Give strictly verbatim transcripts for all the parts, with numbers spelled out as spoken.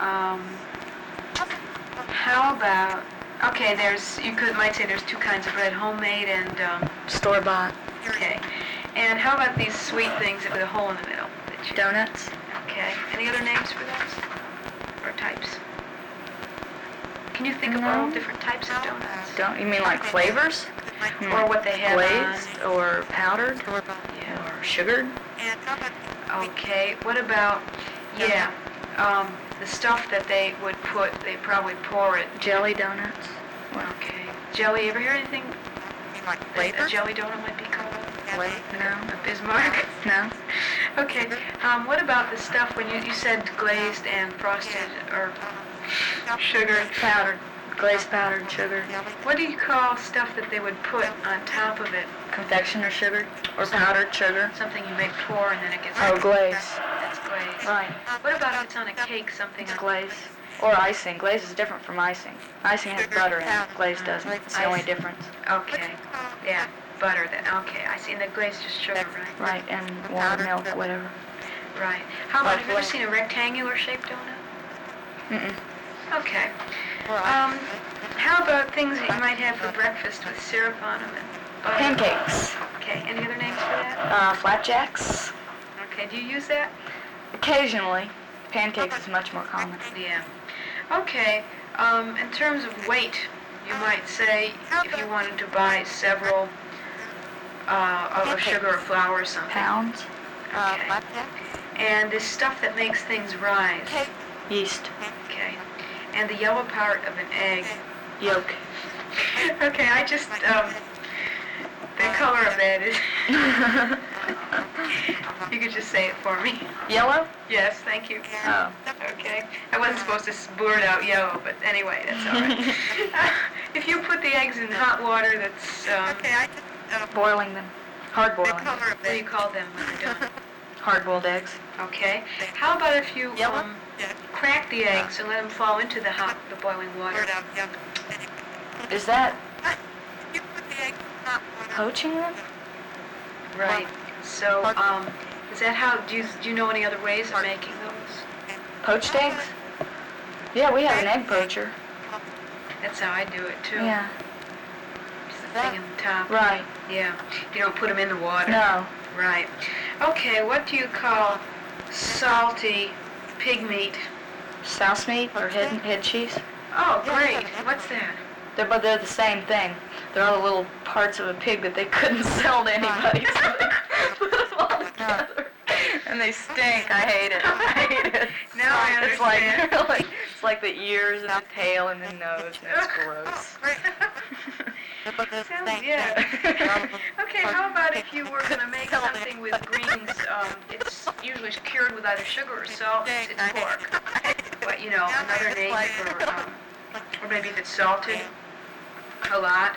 Um, how about, okay, there's, you could, might say there's two kinds of bread, homemade and, um, Store-bought. okay. And how about these sweet things with a hole in the middle? that you- Donuts. Okay. Any other names for those? Or types? Can you think of No. all different types of donuts? Don't you mean like flavors? Or what they have Glazed or powdered on? Yeah. or sugared? Okay. What about, yeah, um, the stuff that they would put, they probably pour it. Jelly donuts. Well, Okay. Jelly, ever hear anything Like that a flavor? jelly donut might be called? wait, no, A Bismarck? no. Okay. Um, what about the stuff when you, you said glazed and frosted or sugar? Powdered, glazed powdered sugar. What do you call stuff that they would put on top of it? Confectioner sugar or powdered sugar. Something you may pour and then it gets... Oh, glaze. That's glaze. Right. What about if it's on a cake, something It's on... glaze. Or icing. Glaze is different from icing. Icing has butter in it. Glaze doesn't. It's the only Ice. difference. Okay. Yeah. Butter then. Okay. I see. And the glaze is just sugar, right? Right, and water, milk, whatever. Right. How about, have you ever Like- seen a rectangular shaped donut? Mm-mm. Okay. Um, how about things that you might have for breakfast with syrup on them and butter? Pancakes. Okay. Any other names for that? Uh, flapjacks. Okay. Do you use that? Occasionally. Pancakes is much more common. Yeah. Okay. Um, in terms of weight, you might say if you wanted to buy several uh, of sugar or flour or something. Pounds. Uh, Okay. flapjack? And this stuff that makes things rise. Yeast. Okay. And the yellow part of an egg. Yolk. Okay, I just, um, the color of that is, you could just say it for me. Yellow? Yes, thank you. Oh. Okay. I wasn't supposed to blurt out yellow, but anyway, that's all right. Uh, if you put the eggs in hot water that's, um, Okay, I just, uh, Boiling them. Hard the boiling. color of what do you the call them when they're done? Hard-boiled eggs. Okay. How about if you Yellow? um, Yeah. crack the eggs and let them fall into the hot, the boiling water? Word out, yeah. Is that You put the egg in hot water. poaching them? Right. So, um, is that how, do you, do you know any other ways of making those? Poached eggs? Yeah, we have an egg poacher. That's how I do it too. Yeah. Just the thing in the top. Right. Yeah. You don't put them in the water. No. Right. Okay, what do you call salty pig meat? Souse meat or head, head cheese? Oh, great. What's that? They're, but they're the same thing. They're all the little parts of a pig that they couldn't sell to anybody, so they put them all together. And they stink. I hate it. I hate it. Now I It's like, understand. like it's like the ears and the tail and the nose, and it's gross. Sounds, yeah. Okay, how about if you were going to make something with greens, um, it's usually cured with either sugar or salt, it's pork. But, you know, another name for, um, or maybe if it's salted a lot.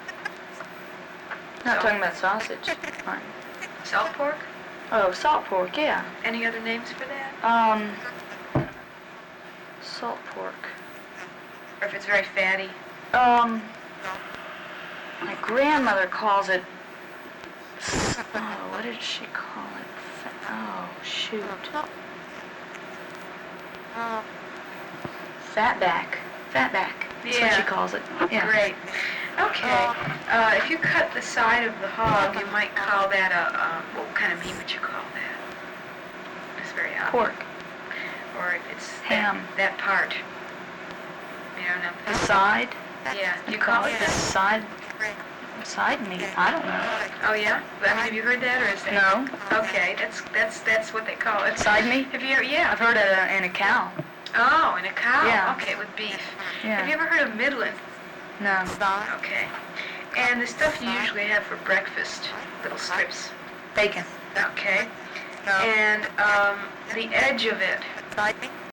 Not talking about sausage. Fine. Salt pork? Oh, salt pork, yeah. Any other names for that? Um, salt pork. Or if it's very fatty? Um, my grandmother calls it. Oh, what did she call it? Fa- Oh, shoot. Fatback. Fatback. That's what she Yeah. calls it. Yeah. Great. Okay. Uh, if you cut the side of the hog, you might call that a, um, what kind of meat would you call that? It's very obvious. Pork. Or it's Ham. That, that part. You know, The not side. Yeah. You call it the side. Side meat. I don't know. Oh yeah? But, I mean, have you heard that or is that? No. Okay, that's that's that's what they call it. Side meat. Have you? Yeah. I've heard it uh, in a cow. Oh, and a cow. Yeah. Okay, with beef. Yeah. Have you ever heard of middlin? No. Okay. And the stuff you usually have for breakfast, little strips. Bacon. Okay. And um, the edge of it,